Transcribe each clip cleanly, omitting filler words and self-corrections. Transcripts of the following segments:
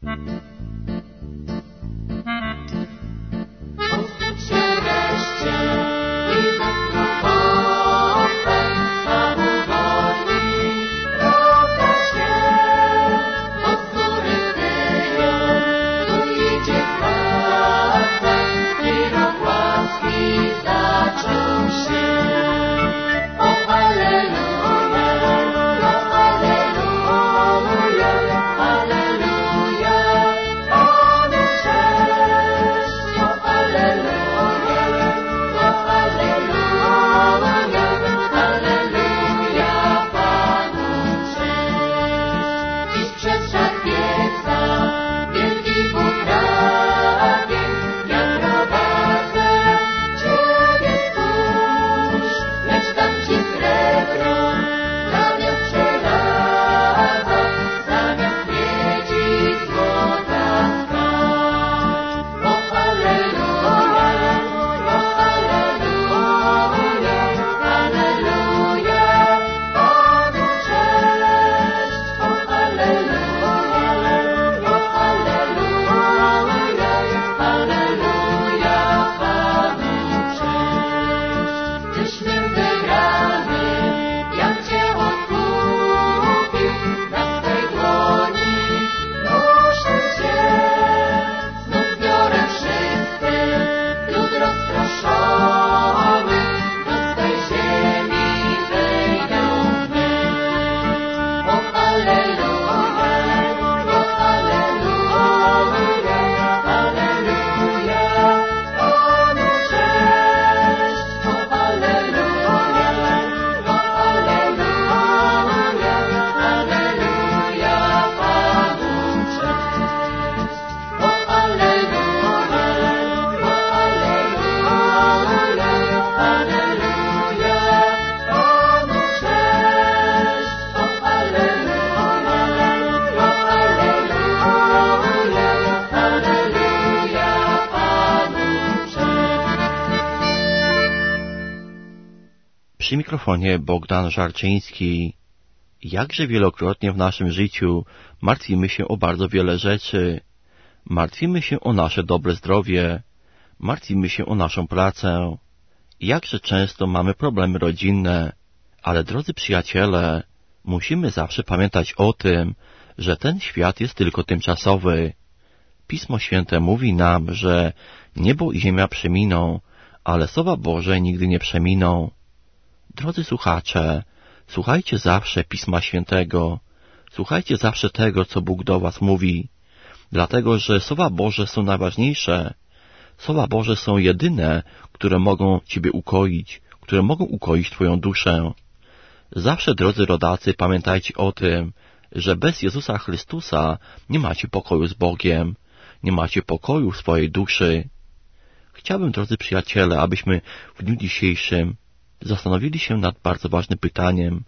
Przy mikrofonie Bogdan Żarczyński. Jakże wielokrotnie w naszym życiu martwimy się o bardzo wiele rzeczy. Martwimy się o nasze dobre zdrowie. Martwimy się o naszą pracę. Jakże często mamy problemy rodzinne. Ale drodzy przyjaciele, musimy zawsze pamiętać o tym, że ten świat jest tylko tymczasowy. Pismo Święte mówi nam, że niebo i ziemia przeminą, ale słowa Boże nigdy nie przeminą. Drodzy słuchacze, słuchajcie zawsze Pisma Świętego, słuchajcie zawsze tego, co Bóg do was mówi, dlatego że słowa Boże są najważniejsze. Słowa Boże są jedyne, które mogą ciebie ukoić, które mogą ukoić twoją duszę. Zawsze, drodzy rodacy, pamiętajcie o tym, że bez Jezusa Chrystusa nie macie pokoju z Bogiem, nie macie pokoju w swojej duszy. Chciałbym, drodzy przyjaciele, abyśmy w dniu dzisiejszym zastanowili się nad bardzo ważnym pytaniem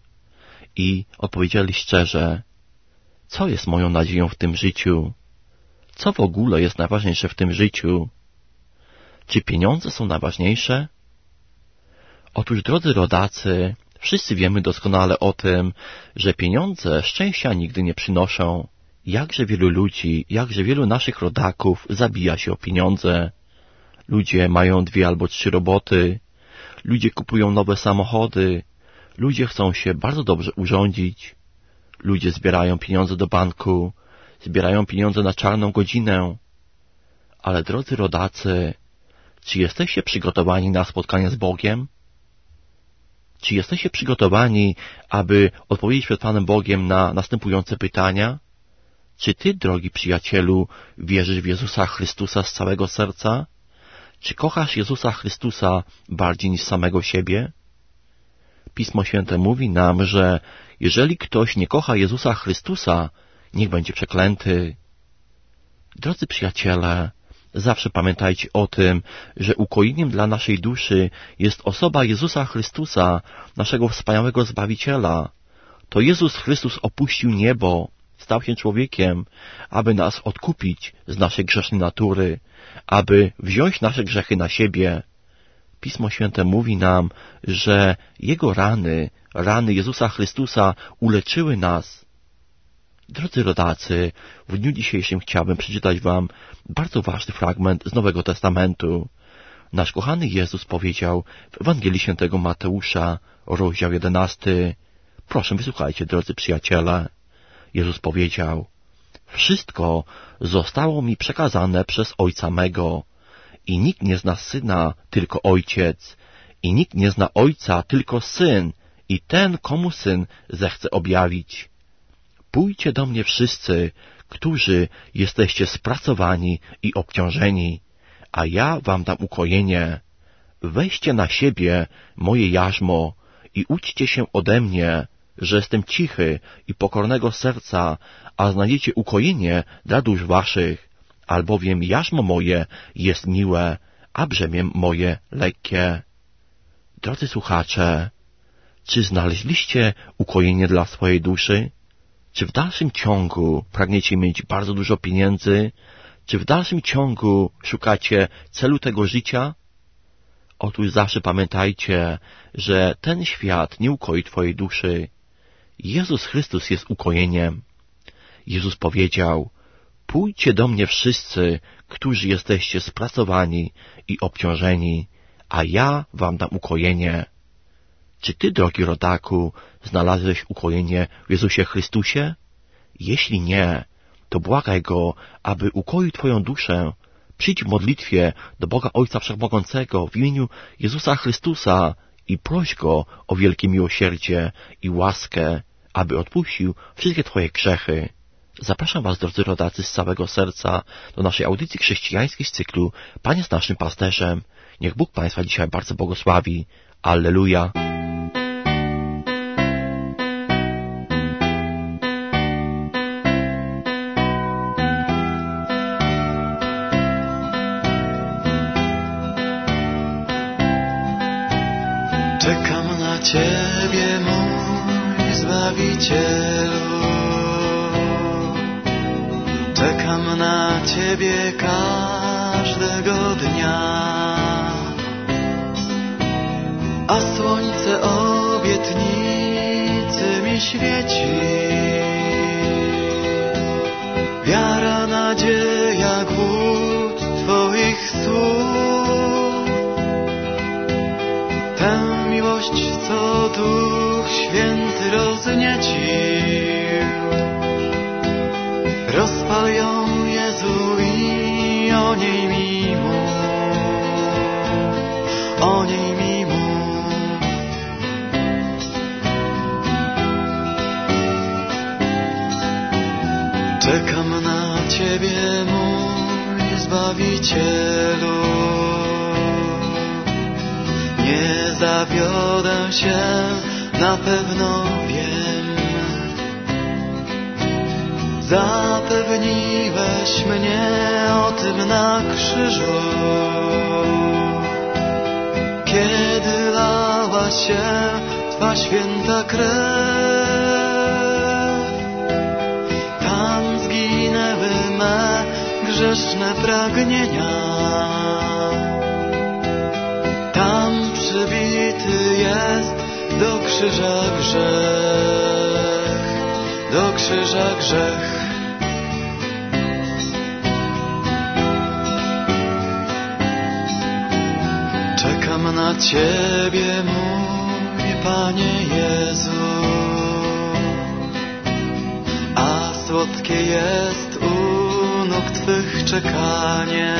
i odpowiedzieli szczerze, co jest moją nadzieją w tym życiu? Co w ogóle jest najważniejsze w tym życiu? Czy pieniądze są najważniejsze? Otóż, drodzy rodacy, wszyscy wiemy doskonale o tym, że pieniądze szczęścia nigdy nie przynoszą. Jakże wielu ludzi, jakże wielu naszych rodaków zabija się o pieniądze. Ludzie mają 2 albo 3 roboty, ludzie kupują nowe samochody, ludzie chcą się bardzo dobrze urządzić, ludzie zbierają pieniądze do banku, zbierają pieniądze na czarną godzinę. Ale drodzy rodacy, czy jesteście przygotowani na spotkanie z Bogiem? Czy jesteście przygotowani, aby odpowiedzieć przed Panem Bogiem na następujące pytania? Czy ty, drogi przyjacielu, wierzysz w Jezusa Chrystusa z całego serca? Czy kochasz Jezusa Chrystusa bardziej niż samego siebie? Pismo Święte mówi nam, że jeżeli ktoś nie kocha Jezusa Chrystusa, niech będzie przeklęty. Drodzy przyjaciele, zawsze pamiętajcie o tym, że ukojeniem dla naszej duszy jest osoba Jezusa Chrystusa, naszego wspaniałego Zbawiciela. To Jezus Chrystus opuścił niebo, stał się człowiekiem, aby nas odkupić z naszej grzesznej natury, aby wziąć nasze grzechy na siebie. Pismo Święte mówi nam, że Jego rany, rany Jezusa Chrystusa uleczyły nas. Drodzy rodacy, w dniu dzisiejszym chciałbym przeczytać wam bardzo ważny fragment z Nowego Testamentu. Nasz kochany Jezus powiedział w Ewangelii Świętego Mateusza, rozdział 11. Proszę, wysłuchajcie, drodzy przyjaciele. Jezus powiedział: wszystko zostało mi przekazane przez Ojca mego i nikt nie zna Syna, tylko Ojciec, i nikt nie zna Ojca, tylko Syn i ten, komu Syn zechce objawić. Pójdźcie do mnie wszyscy, którzy jesteście spracowani i obciążeni, a ja wam dam ukojenie. Weźcie na siebie moje jarzmo i uczcie się ode mnie, że jestem cichy i pokornego serca, a znajdziecie ukojenie dla dusz waszych, albowiem jarzmo moje jest miłe, a brzemię moje lekkie. Drodzy słuchacze, czy znaleźliście ukojenie dla swojej duszy? Czy w dalszym ciągu pragniecie mieć bardzo dużo pieniędzy? Czy w dalszym ciągu szukacie celu tego życia? Otóż zawsze pamiętajcie, że ten świat nie ukoi twojej duszy. Jezus Chrystus jest ukojeniem. Jezus powiedział: pójdźcie do mnie wszyscy, którzy jesteście spracowani i obciążeni, a ja wam dam ukojenie. Czy ty, drogi rodaku, znalazłeś ukojenie w Jezusie Chrystusie? Jeśli nie, to błagaj Go, aby ukoił twoją duszę. Przyjdź w modlitwie do Boga Ojca Wszechmogącego w imieniu Jezusa Chrystusa i proś Go o wielkie miłosierdzie i łaskę, aby odpuścił wszystkie twoje grzechy. Zapraszam was, drodzy rodacy, z całego serca do naszej audycji chrześcijańskiej z cyklu Pan jest naszym pasterzem. Niech Bóg Państwa dzisiaj bardzo błogosławi. Alleluja. Czekam na Ciebie, mój Zbawicielu. Czekam na Ciebie każdego dnia. A słońce obietnicy mi świeci. Wiara, nadzieja, głód Twoich słów. Tę miłość, co Duch Święty rozniecił, rozpal ją, Jezu, i o niej mi mów, o niej mi mów. Czekam na Ciebie, mój Zbawicielu. Nie zawiodę się, na pewno wiem. Zapewniłeś mnie o tym na krzyżu, kiedy lała się Twa święta krew. Tam zginęły me grzeszne pragnienia. Tam przybity jest do krzyża grzech, do krzyża grzech. Czekam na Ciebie, mój Panie Jezu, a słodkie jest u nóg Twych czekanie.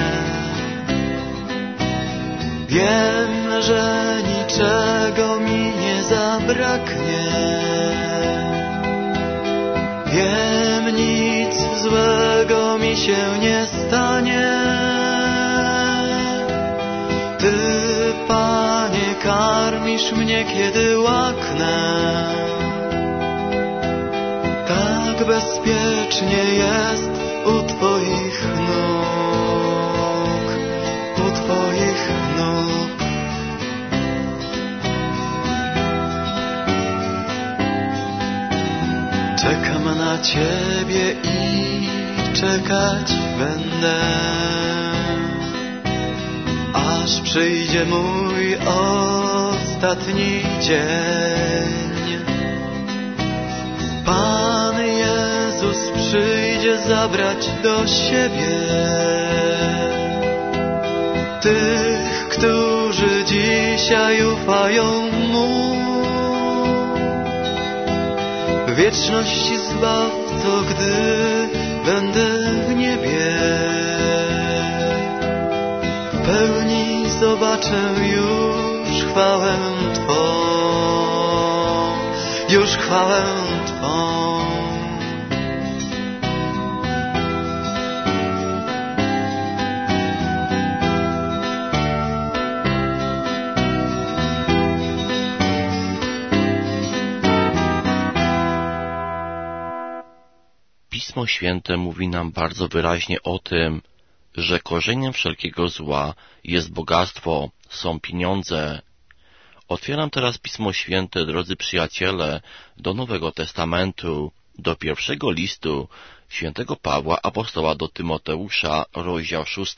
Wiem, że niczego mi nie zabraknie. Wiem, nic złego mi się nie stanie. Ty, Panie, karmisz mnie, kiedy łaknę. Tak bezpiecznie jest u Twoich nóg, u Twoich nóg. Czekam na Ciebie i czekać będę, aż przyjdzie mój ostatni dzień. Pan Jezus przyjdzie zabrać do siebie tych, którzy dzisiaj ufają Mu. Wieczności Zbawco, gdy będę w niebie, w pełni zobaczę już chwałę Twą, już chwałę Twą. Pismo Święte mówi nam bardzo wyraźnie o tym, że korzeniem wszelkiego zła jest bogactwo, są pieniądze. Otwieram teraz Pismo Święte, drodzy przyjaciele, do Nowego Testamentu, do pierwszego listu świętego Pawła apostoła do Tymoteusza, rozdział 6.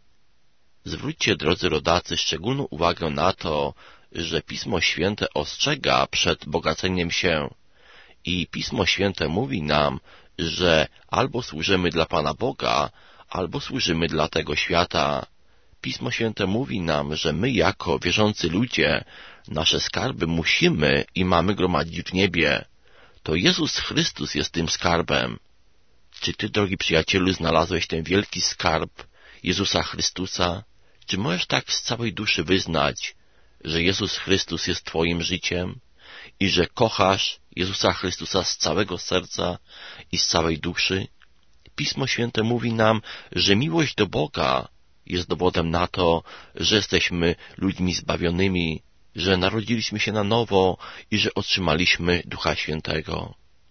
Zwróćcie, drodzy rodacy, szczególną uwagę na to, że Pismo Święte ostrzega przed bogaceniem się. I Pismo Święte mówi nam, że albo służymy dla Pana Boga, albo służymy dla tego świata. Pismo Święte mówi nam, że my jako wierzący ludzie nasze skarby musimy i mamy gromadzić w niebie. To Jezus Chrystus jest tym skarbem. Czy ty, drogi przyjacielu, znalazłeś ten wielki skarb Jezusa Chrystusa? Czy możesz tak z całej duszy wyznać, że Jezus Chrystus jest twoim życiem i że kochasz Jezusa Chrystusa z całego serca i z całej duszy? Pismo Święte mówi nam, że miłość do Boga jest dowodem na to, że jesteśmy ludźmi zbawionymi, że narodziliśmy się na nowo i że otrzymaliśmy Ducha Świętego.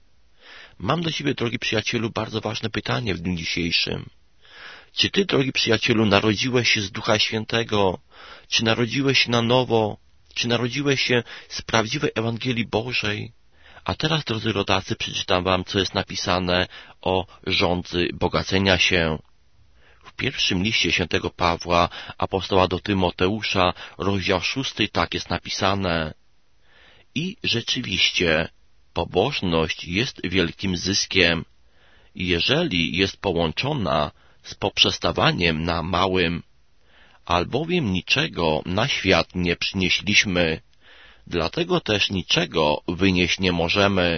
Mam do ciebie, drogi przyjacielu, bardzo ważne pytanie w dniu dzisiejszym. Czy ty, drogi przyjacielu, narodziłeś się z Ducha Świętego? Czy narodziłeś się na nowo? Czy narodziłeś się z prawdziwej Ewangelii Bożej? A teraz, drodzy rodacy, przeczytam wam, co jest napisane o rządzy bogacenia się. W pierwszym liście świętego Pawła, apostoła do Tymoteusza, rozdział 6, tak jest napisane. I rzeczywiście, pobożność jest wielkim zyskiem, jeżeli jest połączona z poprzestawaniem na małym, albowiem niczego na świat nie przynieśliśmy, dlatego też niczego wynieść nie możemy.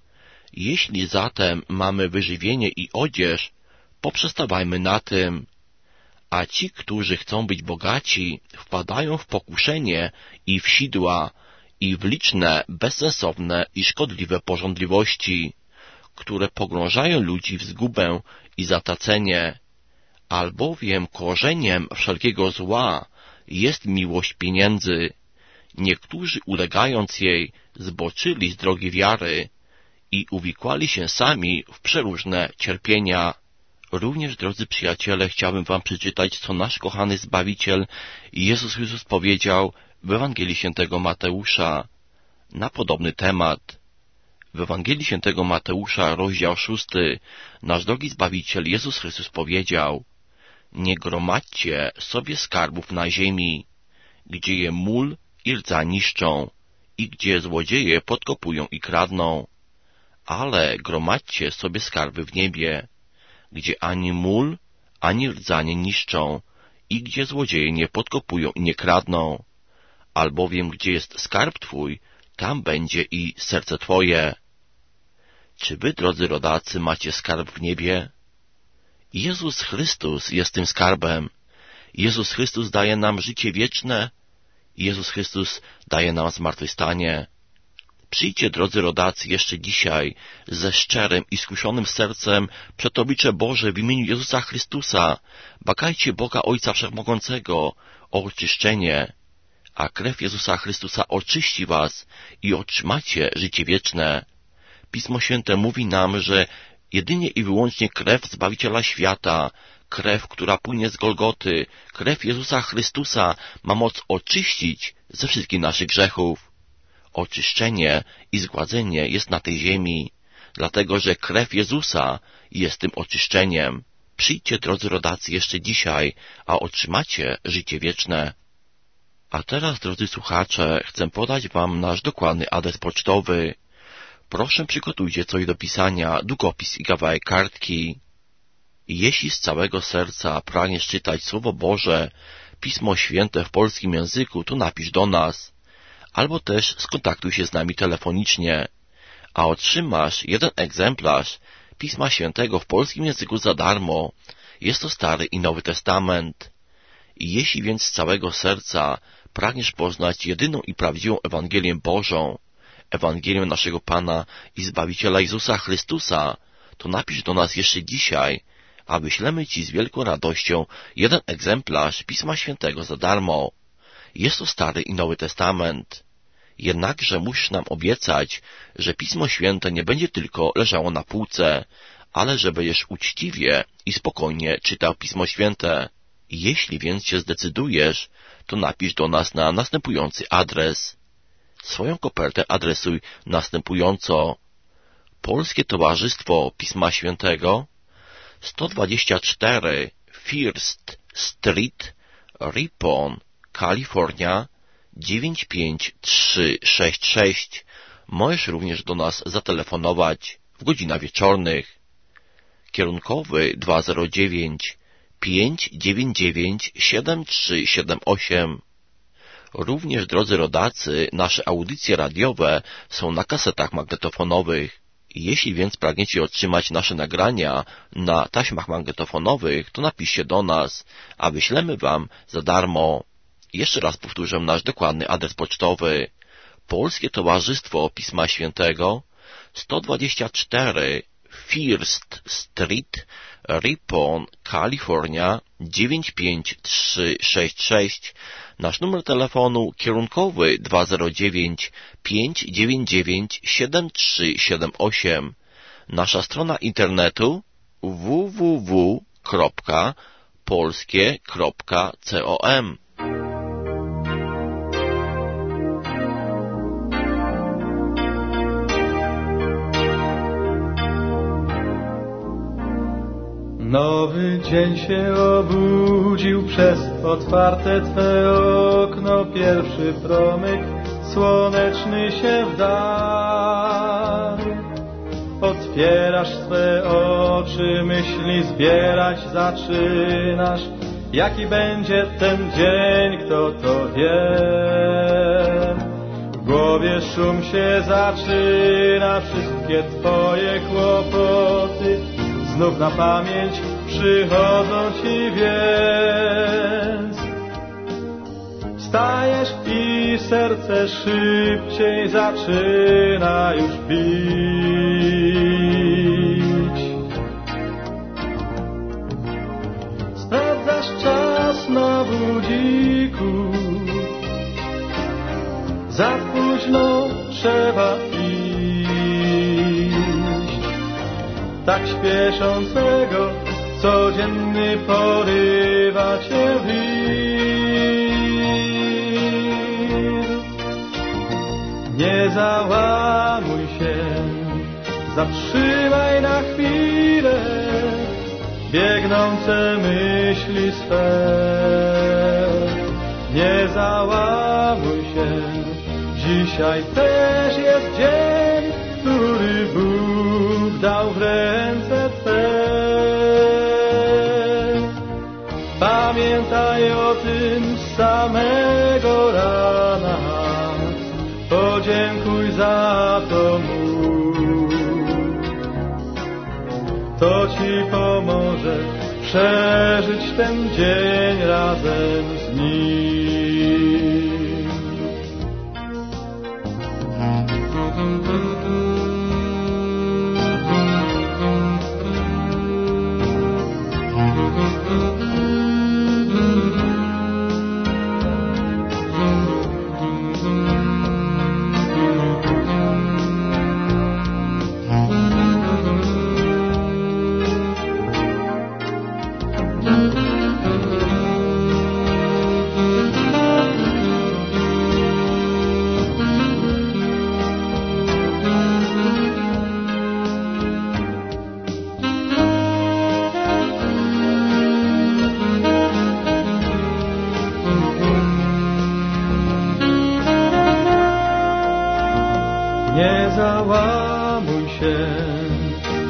Jeśli zatem mamy wyżywienie i odzież, poprzestawajmy na tym. A ci, którzy chcą być bogaci, wpadają w pokuszenie i w sidła, i w liczne, bezsensowne i szkodliwe pożądliwości, które pogrążają ludzi w zgubę i zatracenie. Albowiem korzeniem wszelkiego zła jest miłość pieniędzy. Niektórzy, ulegając jej, zboczyli z drogi wiary i uwikłali się sami w przeróżne cierpienia. Również, drodzy przyjaciele, chciałbym wam przeczytać, co nasz kochany Zbawiciel Jezus Chrystus powiedział w Ewangelii świętego Mateusza na podobny temat. W Ewangelii świętego Mateusza, rozdział 6, nasz drogi Zbawiciel Jezus Chrystus powiedział: nie gromadźcie sobie skarbów na ziemi, gdzie je mól i rdza niszczą i gdzie złodzieje podkopują i kradną, ale gromadźcie sobie skarby w niebie, gdzie ani mól, ani rdza nie niszczą i gdzie złodzieje nie podkopują i nie kradną, albowiem gdzie jest skarb twój, tam będzie i serce twoje. Czy wy, drodzy rodacy, macie skarb w niebie? Jezus Chrystus jest tym skarbem. Jezus Chrystus daje nam życie wieczne. Jezus Chrystus daje nam zmartwychwstanie. Przyjdźcie, drodzy rodacy, jeszcze dzisiaj ze szczerym i skruszonym sercem przed oblicze Boże w imieniu Jezusa Chrystusa. Błagajcie Boga Ojca Wszechmogącego o oczyszczenie, a krew Jezusa Chrystusa oczyści was i otrzymacie życie wieczne. Pismo Święte mówi nam, że jedynie i wyłącznie krew Zbawiciela świata, krew, która płynie z Golgoty, krew Jezusa Chrystusa ma moc oczyścić ze wszystkich naszych grzechów. Oczyszczenie i zgładzenie jest na tej ziemi, dlatego że krew Jezusa jest tym oczyszczeniem. Przyjdźcie, drodzy rodacy, jeszcze dzisiaj, a otrzymacie życie wieczne. A teraz, drodzy słuchacze, chcę podać wam nasz dokładny adres pocztowy. Proszę przygotujcie coś do pisania, długopis i kawałek kartki. Jeśli z całego serca pragniesz czytać Słowo Boże, Pismo Święte w polskim języku, to napisz do nas, albo też skontaktuj się z nami telefonicznie, a otrzymasz jeden egzemplarz Pisma Świętego w polskim języku za darmo. Jest to Stary i Nowy Testament. Jeśli więc z całego serca pragniesz poznać jedyną i prawdziwą Ewangelię Bożą, Ewangelię naszego Pana i Zbawiciela Jezusa Chrystusa, to napisz do nas jeszcze dzisiaj, a wyślemy Ci z wielką radością jeden egzemplarz Pisma Świętego za darmo. Jest to Stary i Nowy Testament. Jednakże musisz nam obiecać, że Pismo Święte nie będzie tylko leżało na półce, ale że będziesz uczciwie i spokojnie czytał Pismo Święte. Jeśli więc się zdecydujesz, to napisz do nas na następujący adres. Swoją kopertę adresuj następująco: Polskie Towarzystwo Pisma Świętego, 124 First Street, Ripon, Kalifornia 95366. Możesz również do nas zatelefonować w godzinach wieczornych. Kierunkowy 209 599 7378. Również, drodzy rodacy, nasze audycje radiowe są na kasetach magnetofonowych. Jeśli więc pragniecie otrzymać nasze nagrania na taśmach magnetofonowych, to napiszcie do nas, a wyślemy Wam za darmo. Jeszcze raz powtórzę nasz dokładny adres pocztowy. Polskie Towarzystwo Pisma Świętego, 124 First Street, Ripon, Kalifornia 95366. Nasz numer telefonu kierunkowy 209 599 7378. Nasza strona internetu www.polskie.com. Nowy dzień się obudził, przez otwarte Twe okno pierwszy promyk słoneczny się wdarł. Otwierasz swe oczy, myśli zbierać zaczynasz. Jaki będzie ten dzień, kto to wie? W głowie szum się zaczyna, wszystkie Twoje kłopoty znów na pamięć przychodzą Ci, więc wstajesz i serce szybciej zaczyna już bić. Sprawdzasz czas na budziku, za późno trzeba tak śpieszącego, codzienny porywa Cię wir. Nie załamuj się, zatrzymaj na chwilę biegnące myśli swe. Nie załamuj się, dzisiaj też jest dzień, który Bóg dał w ręce Twe. Pamiętaj o tym z samego rana, podziękuj za to Mu. To Ci pomoże przeżyć ten dzień razem z Nim.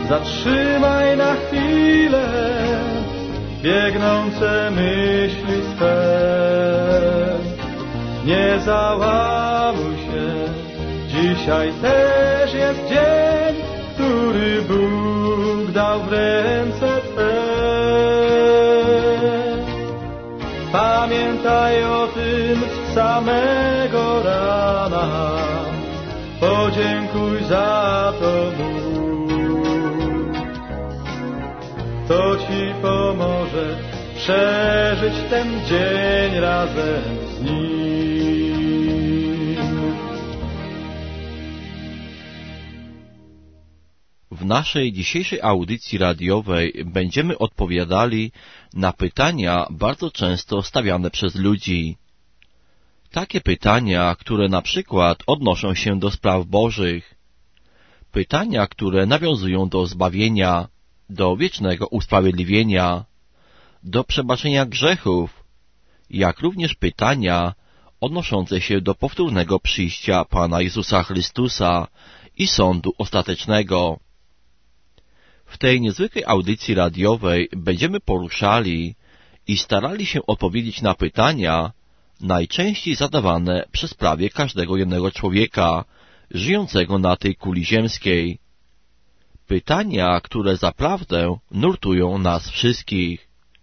Zatrzymaj na chwilę biegnące myśli swe. Nie załamuj się, dzisiaj też jest dzień, który Bóg dał w ręce Twe. Pamiętaj o tym samego rana, podziękuj za to Mu. To Ci pomoże przeżyć ten dzień razem z Nim. W naszej dzisiejszej audycji radiowej będziemy odpowiadali na pytania bardzo często stawiane przez ludzi. Takie pytania, które na przykład odnoszą się do spraw bożych. Pytania, które nawiązują do zbawienia, do wiecznego usprawiedliwienia, do przebaczenia grzechów, jak również pytania odnoszące się do powtórnego przyjścia Pana Jezusa Chrystusa i sądu ostatecznego. W tej niezwykłej audycji radiowej będziemy poruszali i starali się odpowiedzieć na pytania najczęściej zadawane przez prawie każdego jednego człowieka żyjącego na tej kuli ziemskiej. Pytania, które zaprawdę nurtują nas wszystkich.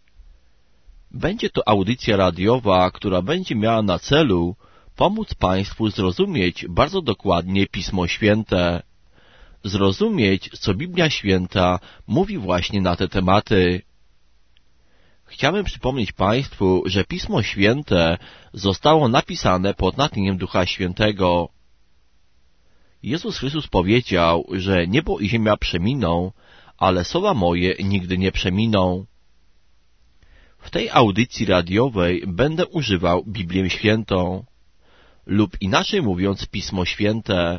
Będzie to audycja radiowa, która będzie miała na celu pomóc Państwu zrozumieć bardzo dokładnie Pismo Święte. Zrozumieć, co Biblia Święta mówi właśnie na te tematy. Chciałem przypomnieć Państwu, że Pismo Święte zostało napisane pod natchnieniem Ducha Świętego. Jezus Chrystus powiedział, że niebo i ziemia przeminą, ale słowa moje nigdy nie przeminą. W tej audycji radiowej będę używał Biblię Świętą, lub inaczej mówiąc Pismo Święte.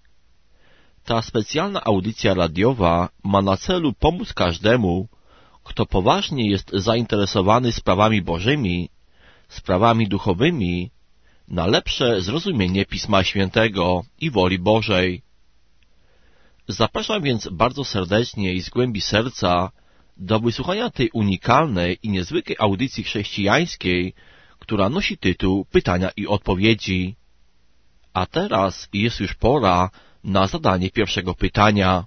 Ta specjalna audycja radiowa ma na celu pomóc każdemu, kto poważnie jest zainteresowany sprawami bożymi, sprawami duchowymi, na lepsze zrozumienie Pisma Świętego i woli Bożej. Zapraszam więc bardzo serdecznie i z głębi serca do wysłuchania tej unikalnej i niezwykłej audycji chrześcijańskiej, która nosi tytuł Pytania i Odpowiedzi. A teraz jest już pora na zadanie pierwszego pytania.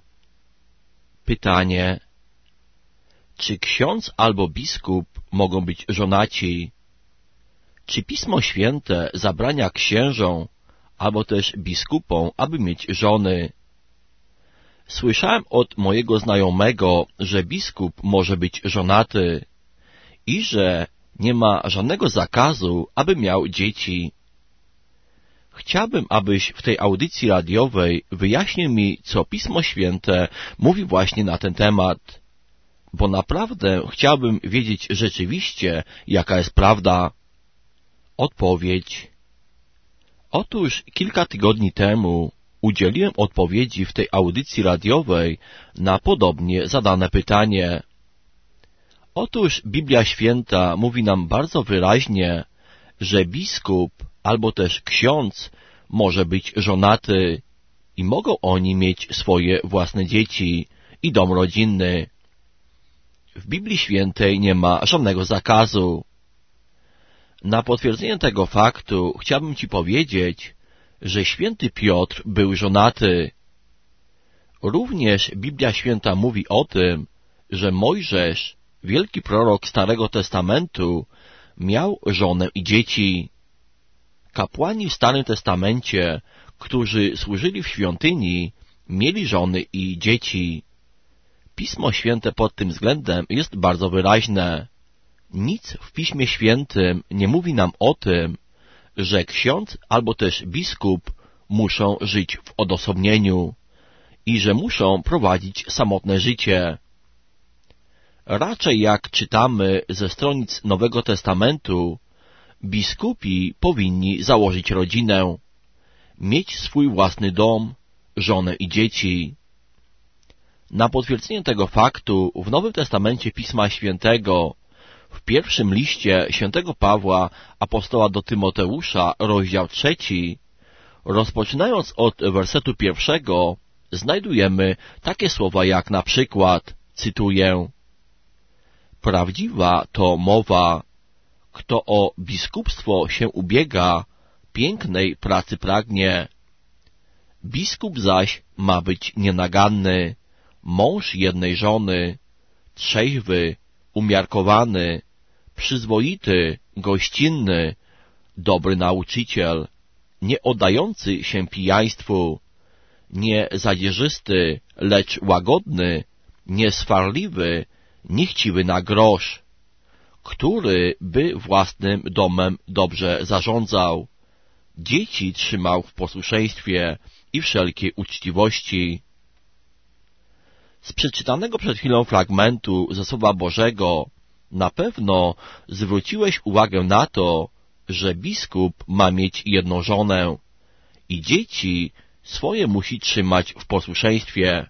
Pytanie: czy ksiądz albo biskup mogą być żonaci? Czy Pismo Święte zabrania księżom albo też biskupom, aby mieć żony? Słyszałem od mojego znajomego, że biskup może być żonaty i że nie ma żadnego zakazu, aby miał dzieci. Chciałbym, abyś w tej audycji radiowej wyjaśnił mi, co Pismo Święte mówi właśnie na ten temat, bo naprawdę chciałbym wiedzieć rzeczywiście, jaka jest prawda. Odpowiedź. Otóż kilka tygodni temu udzieliłem odpowiedzi w tej audycji radiowej na podobnie zadane pytanie. Otóż Biblia Święta mówi nam bardzo wyraźnie, że biskup albo też ksiądz może być żonaty i mogą oni mieć swoje własne dzieci i dom rodzinny. W Biblii Świętej nie ma żadnego zakazu. Na potwierdzenie tego faktu chciałbym Ci powiedzieć, że święty Piotr był żonaty. Również Biblia Święta mówi o tym, że Mojżesz, wielki prorok Starego Testamentu, miał żonę i dzieci. Kapłani w Starym Testamencie, którzy służyli w świątyni, mieli żony i dzieci. Pismo Święte pod tym względem jest bardzo wyraźne. Nic w Piśmie Świętym nie mówi nam o tym, że ksiądz albo też biskup muszą żyć w odosobnieniu i że muszą prowadzić samotne życie. Raczej jak czytamy ze stronic Nowego Testamentu, biskupi powinni założyć rodzinę, mieć swój własny dom, żonę i dzieci. Na potwierdzenie tego faktu w Nowym Testamencie Pisma Świętego, w pierwszym liście świętego Pawła, apostoła do Tymoteusza, rozdział 3, rozpoczynając od wersetu 1, znajdujemy takie słowa jak na przykład, cytuję: prawdziwa to mowa, kto o biskupstwo się ubiega, pięknej pracy pragnie. Biskup zaś ma być nienaganny, mąż jednej żony, trzeźwy, umiarkowany, przyzwoity, gościnny, dobry nauczyciel, nie oddający się pijaństwu, nie zadzierzysty, lecz łagodny, nie swarliwy, nie chciwy na grosz, który by własnym domem dobrze zarządzał, dzieci trzymał w posłuszeństwie i wszelkiej uczciwości. Z przeczytanego przed chwilą fragmentu ze Słowa Bożego na pewno zwróciłeś uwagę na to, że biskup ma mieć jedną żonę i dzieci swoje musi trzymać w posłuszeństwie.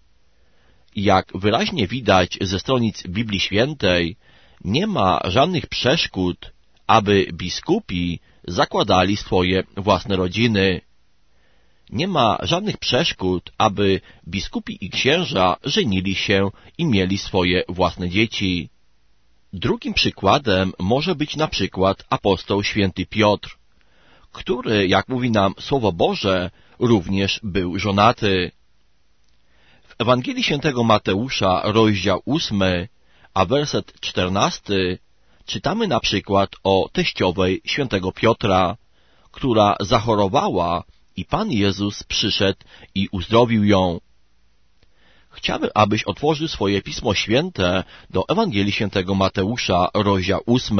Jak wyraźnie widać ze stronic Biblii Świętej, nie ma żadnych przeszkód, aby biskupi zakładali swoje własne rodziny. Nie ma żadnych przeszkód, aby biskupi i księża żenili się i mieli swoje własne dzieci. Drugim przykładem może być na przykład apostoł święty Piotr, który, jak mówi nam Słowo Boże, również był żonaty. W Ewangelii świętego Mateusza, rozdział 8, a werset 14, czytamy na przykład o teściowej świętego Piotra, która zachorowała i Pan Jezus przyszedł i uzdrowił ją. Chciałbym, abyś otworzył swoje Pismo Święte do Ewangelii świętego Mateusza, rozdział 8.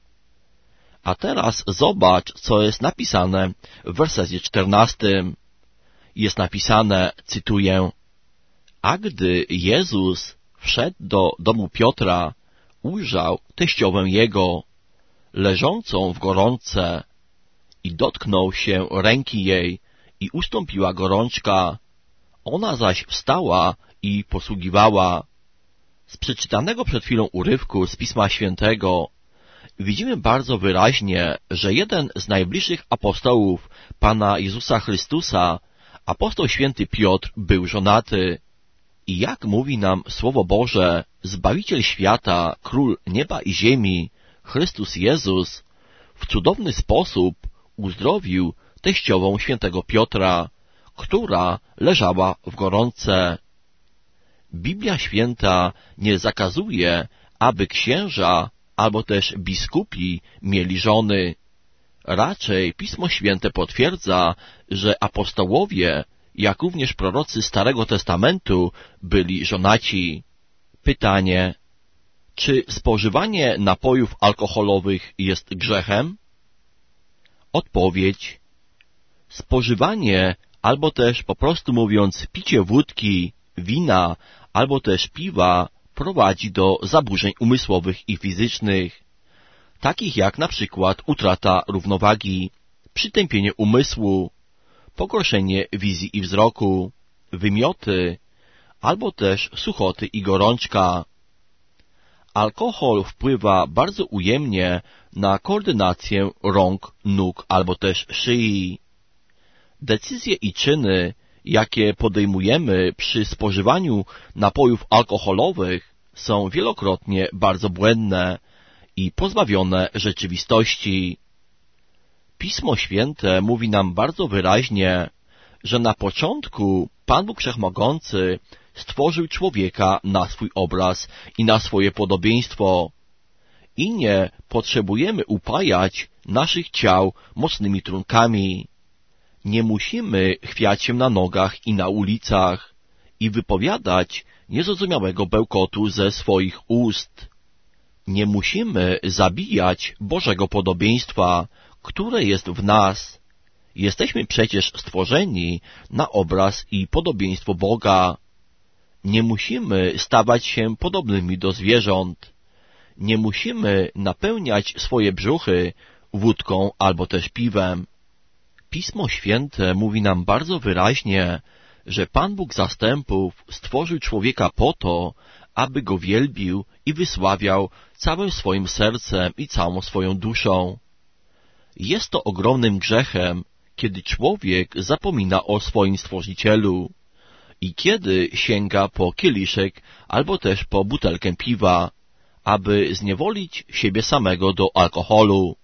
A teraz zobacz, co jest napisane w wersecie 14. Jest napisane, cytuję: a gdy Jezus wszedł do domu Piotra, ujrzał teściowę jego, leżącą w gorączce, i dotknął się ręki jej i ustąpiła gorączka. Ona zaś wstała i posługiwała. Z przeczytanego przed chwilą urywku z Pisma Świętego widzimy bardzo wyraźnie, że jeden z najbliższych apostołów Pana Jezusa Chrystusa, apostoł święty Piotr, był żonaty. I jak mówi nam Słowo Boże, Zbawiciel świata, Król nieba i ziemi, Chrystus Jezus, w cudowny sposób uzdrowił teściową świętego Piotra, która leżała w gorączce. Biblia Święta nie zakazuje, aby księża albo też biskupi mieli żony. Raczej Pismo Święte potwierdza, że apostołowie, jak również prorocy Starego Testamentu, byli żonaci. Pytanie: czy spożywanie napojów alkoholowych jest grzechem? Odpowiedź: spożywanie, albo też po prostu mówiąc picie wódki, wina, albo też piwa prowadzi do zaburzeń umysłowych i fizycznych, takich jak na przykład utrata równowagi, przytępienie umysłu, pogorszenie wizji i wzroku, wymioty, albo też suchoty i gorączka. Alkohol wpływa bardzo ujemnie na koordynację rąk, nóg albo też szyi. Decyzje i czyny, jakie podejmujemy przy spożywaniu napojów alkoholowych, są wielokrotnie bardzo błędne i pozbawione rzeczywistości. Pismo Święte mówi nam bardzo wyraźnie, że na początku Pan Bóg Wszechmogący stworzył człowieka na swój obraz i na swoje podobieństwo i nie potrzebujemy upajać naszych ciał mocnymi trunkami. Nie musimy chwiać się na nogach i na ulicach i wypowiadać niezrozumiałego bełkotu ze swoich ust. Nie musimy zabijać Bożego podobieństwa, które jest w nas. Jesteśmy przecież stworzeni na obraz i podobieństwo Boga. Nie musimy stawać się podobnymi do zwierząt. Nie musimy napełniać swoje brzuchy wódką albo też piwem. Pismo Święte mówi nam bardzo wyraźnie, że Pan Bóg zastępów stworzył człowieka po to, aby go wielbił i wysławiał całym swoim sercem i całą swoją duszą. Jest to ogromnym grzechem, kiedy człowiek zapomina o swoim Stworzycielu i kiedy sięga po kieliszek albo też po butelkę piwa, aby zniewolić siebie samego do alkoholu.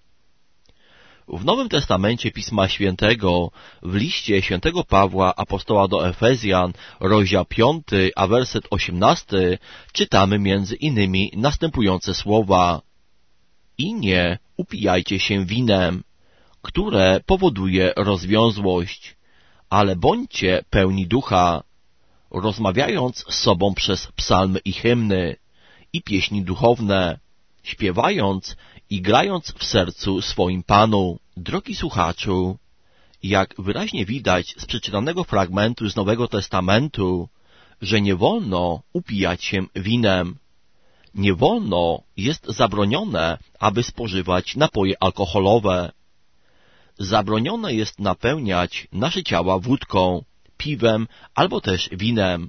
W Nowym Testamencie Pisma Świętego, w liście świętego Pawła, apostoła do Efezjan, rozdział 5, a werset 18, czytamy między innymi następujące słowa. I nie upijajcie się winem, które powoduje rozwiązłość, ale bądźcie pełni ducha, rozmawiając z sobą przez psalmy i hymny i pieśni duchowne, śpiewając i grając w sercu swoim Panu. Drogi słuchaczu, jak wyraźnie widać z przeczytanego fragmentu z Nowego Testamentu, że nie wolno upijać się winem. Nie wolno jest zabronione, aby spożywać napoje alkoholowe. Zabronione jest napełniać nasze ciała wódką, piwem albo też winem.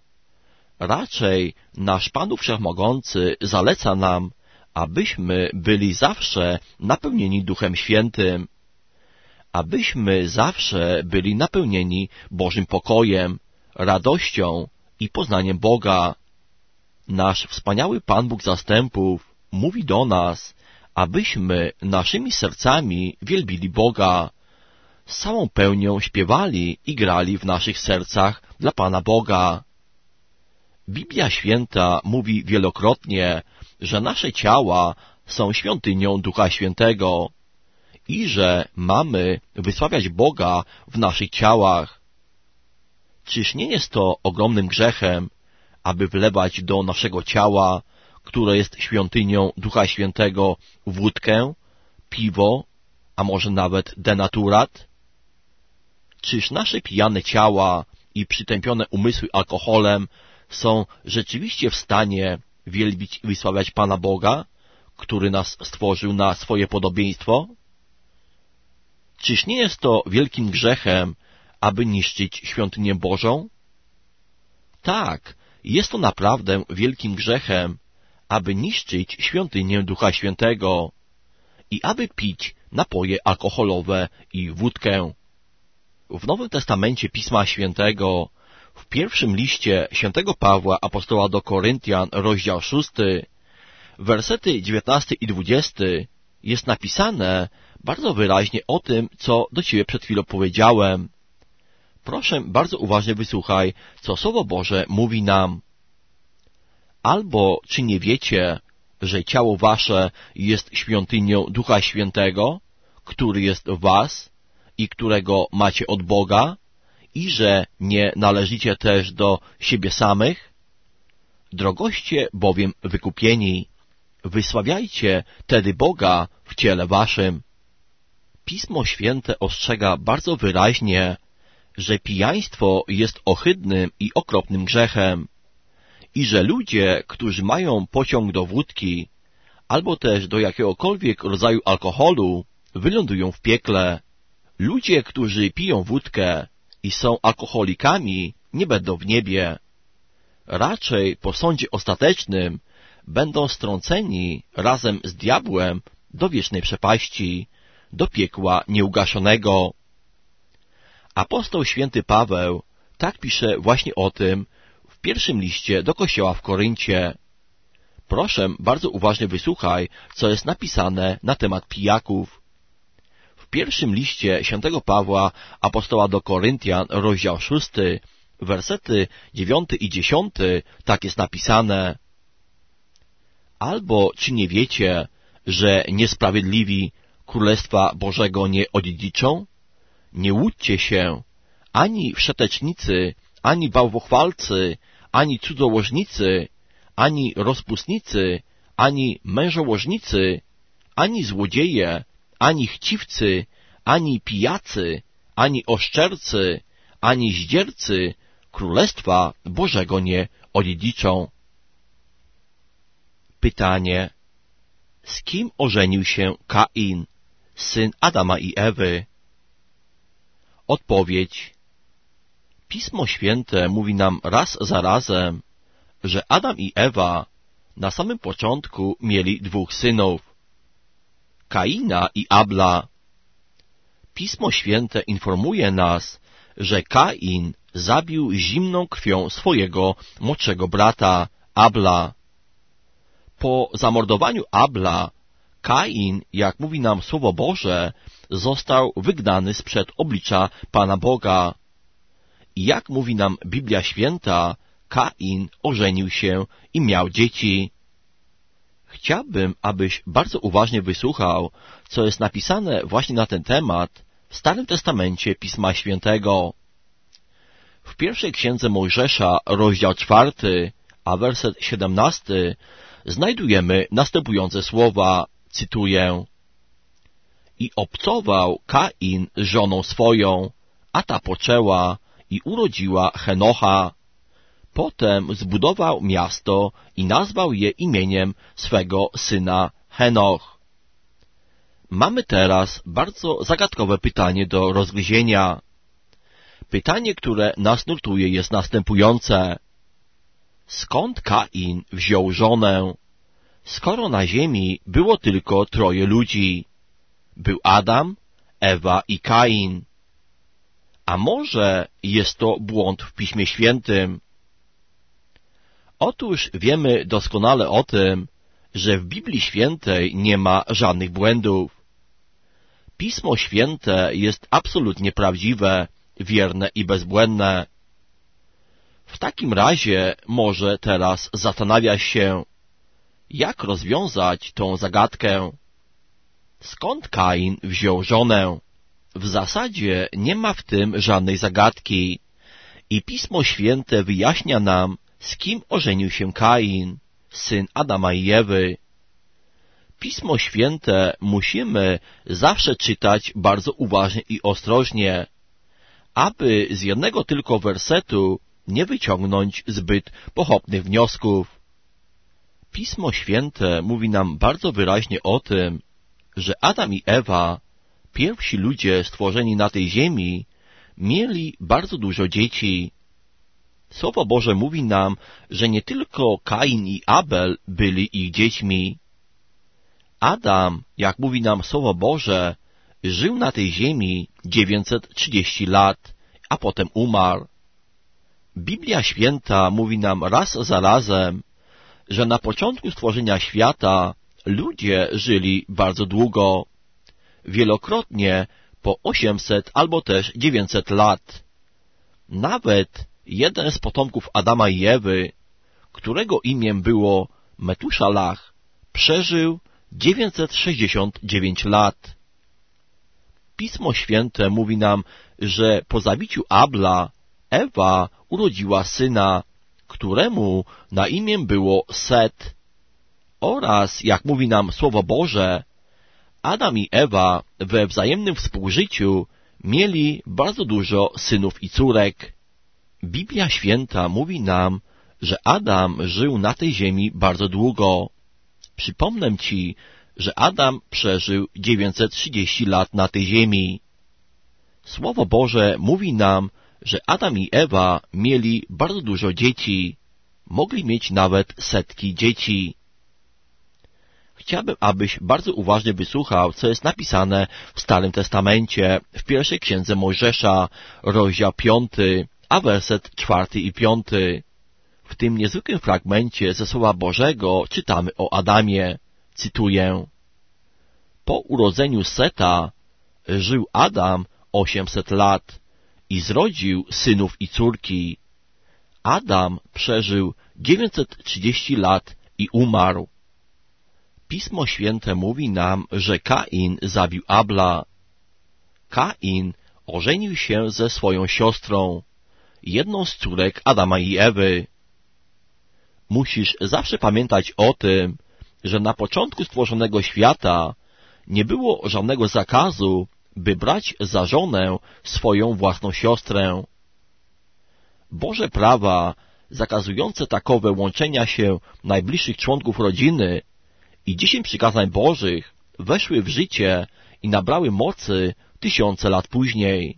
Raczej nasz Pan Wszechmogący zaleca nam, abyśmy byli zawsze napełnieni Duchem Świętym, abyśmy zawsze byli napełnieni Bożym pokojem, radością i poznaniem Boga. Nasz wspaniały Pan Bóg zastępów mówi do nas, abyśmy naszymi sercami wielbili Boga, z całą pełnią śpiewali i grali w naszych sercach dla Pana Boga. Biblia Święta mówi wielokrotnie, że nasze ciała są świątynią Ducha Świętego i że mamy wysławiać Boga w naszych ciałach. Czyż nie jest to ogromnym grzechem, aby wlewać do naszego ciała, które jest świątynią Ducha Świętego, wódkę, piwo, a może nawet denaturat? Czyż nasze pijane ciała i przytępione umysły alkoholem są rzeczywiście w stanie wielbić i wysławiać Pana Boga, który nas stworzył na swoje podobieństwo? Czyż nie jest to wielkim grzechem, aby niszczyć świątynię Bożą? Tak, jest to naprawdę wielkim grzechem, aby niszczyć świątynię Ducha Świętego i aby pić napoje alkoholowe i wódkę. W Nowym Testamencie Pisma Świętego, w pierwszym liście świętego Pawła, apostoła do Koryntian, rozdział 6, wersety 19 i 20, jest napisane bardzo wyraźnie o tym, co do Ciebie przed chwilą powiedziałem. Proszę bardzo uważnie wysłuchaj, co Słowo Boże mówi nam. Albo czy nie wiecie, że ciało wasze jest świątynią Ducha Świętego, który jest w was i którego macie od Boga, i że nie należycie też do siebie samych? Drogoście bowiem wykupieni, wysławiajcie tedy Boga w ciele waszym. Pismo Święte ostrzega bardzo wyraźnie, że pijaństwo jest ohydnym i okropnym grzechem i że ludzie, którzy mają pociąg do wódki albo też do jakiegokolwiek rodzaju alkoholu, wylądują w piekle. Ludzie, którzy piją wódkę i są alkoholikami, nie będą w niebie. Raczej po sądzie ostatecznym będą strąceni razem z diabłem do wiecznej przepaści, do piekła nieugaszonego. Apostoł święty Paweł tak pisze właśnie o tym w pierwszym liście do kościoła w Koryncie. Proszę bardzo uważnie wysłuchaj, co jest napisane na temat pijaków. W pierwszym liście świętego Pawła, apostoła do Koryntian, rozdział 6, wersety 9 i 10, tak jest napisane. Albo czy nie wiecie, że niesprawiedliwi Królestwa Bożego nie odziedziczą? Nie łudźcie się, ani wszetecznicy, ani bałwochwalcy, ani cudzołożnicy, ani rozpustnicy, ani mężołożnicy, ani złodzieje, ani chciwcy, ani pijacy, ani oszczercy, ani zdziercy Królestwa Bożego nie odziedziczą. Pytanie: z kim ożenił się Kain, syn Adama i Ewy? Odpowiedź: Pismo Święte mówi nam raz za razem, że Adam i Ewa na samym początku mieli dwóch synów, Kaina i Abla. Pismo Święte informuje nas, że Kain zabił zimną krwią swojego młodszego brata, Abla. Po zamordowaniu Abla, Kain, jak mówi nam Słowo Boże, został wygnany sprzed oblicza Pana Boga. I jak mówi nam Biblia Święta, Kain ożenił się i miał dzieci. Chciałbym, abyś bardzo uważnie wysłuchał, co jest napisane właśnie na ten temat w Starym Testamencie Pisma Świętego. W pierwszej księdze Mojżesza, rozdział 4, a werset 17, znajdujemy następujące słowa, cytuję: I obcował Kain z żoną swoją, a ta poczęła i urodziła Henocha. Potem zbudował miasto i nazwał je imieniem swego syna Henoch. Mamy teraz bardzo zagadkowe pytanie do rozgryzienia. Pytanie, które nas nurtuje, jest następujące. Skąd Kain wziął żonę, skoro na ziemi było tylko 3 ludzi? Był Adam, Ewa i Kain. A może jest to błąd w Piśmie Świętym? Otóż wiemy doskonale o tym, że w Biblii Świętej nie ma żadnych błędów. Pismo Święte jest absolutnie prawdziwe, wierne i bezbłędne. W takim razie może teraz zastanawiasz się, jak rozwiązać tą zagadkę. Skąd Kain wziął żonę? W zasadzie nie ma w tym żadnej zagadki i Pismo Święte wyjaśnia nam, z kim ożenił się Kain, syn Adama i Ewy. Pismo Święte musimy zawsze czytać bardzo uważnie i ostrożnie, aby z jednego tylko wersetu nie wyciągnąć zbyt pochopnych wniosków. Pismo Święte mówi nam bardzo wyraźnie o tym, że Adam i Ewa, pierwsi ludzie stworzeni na tej ziemi, mieli bardzo dużo dzieci. Słowo Boże mówi nam, że nie tylko Kain i Abel byli ich dziećmi. Adam, jak mówi nam Słowo Boże, żył na tej ziemi 930 lat, a potem umarł. Biblia Święta mówi nam raz za razem, że na początku stworzenia świata ludzie żyli bardzo długo, wielokrotnie po 800 albo też 900 lat. Nawet jeden z potomków Adama i Ewy, którego imię było Metuszalach, przeżył 969 lat. Pismo Święte mówi nam, że po zabiciu Abla Ewa urodziła syna, któremu na imię było Set. Oraz, jak mówi nam Słowo Boże, Adam i Ewa we wzajemnym współżyciu mieli bardzo dużo synów i córek. Biblia Święta mówi nam, że Adam żył na tej ziemi bardzo długo. Przypomnę Ci, że Adam przeżył 930 lat na tej ziemi. Słowo Boże mówi nam, że Adam i Ewa mieli bardzo dużo dzieci. Mogli mieć nawet setki dzieci. Chciałbym, abyś bardzo uważnie wysłuchał, co jest napisane w Starym Testamencie, w pierwszej księdze Mojżesza, rozdział 5, a werset 4 i 5. W tym niezwykłym fragmencie ze Słowa Bożego czytamy o Adamie. Cytuję: Po urodzeniu Seta żył Adam 800 lat i zrodził synów i córki. Adam przeżył 930 lat i umarł. Pismo Święte mówi nam, że Kain zabił Abla. Kain ożenił się ze swoją siostrą, jedną z córek Adama i Ewy. Musisz zawsze pamiętać o tym, że na początku stworzonego świata nie było żadnego zakazu, by brać za żonę swoją własną siostrę. Boże prawa zakazujące takowe łączenia się najbliższych członków rodziny i 10 przykazań Bożych weszły w życie i nabrały mocy tysiące lat później.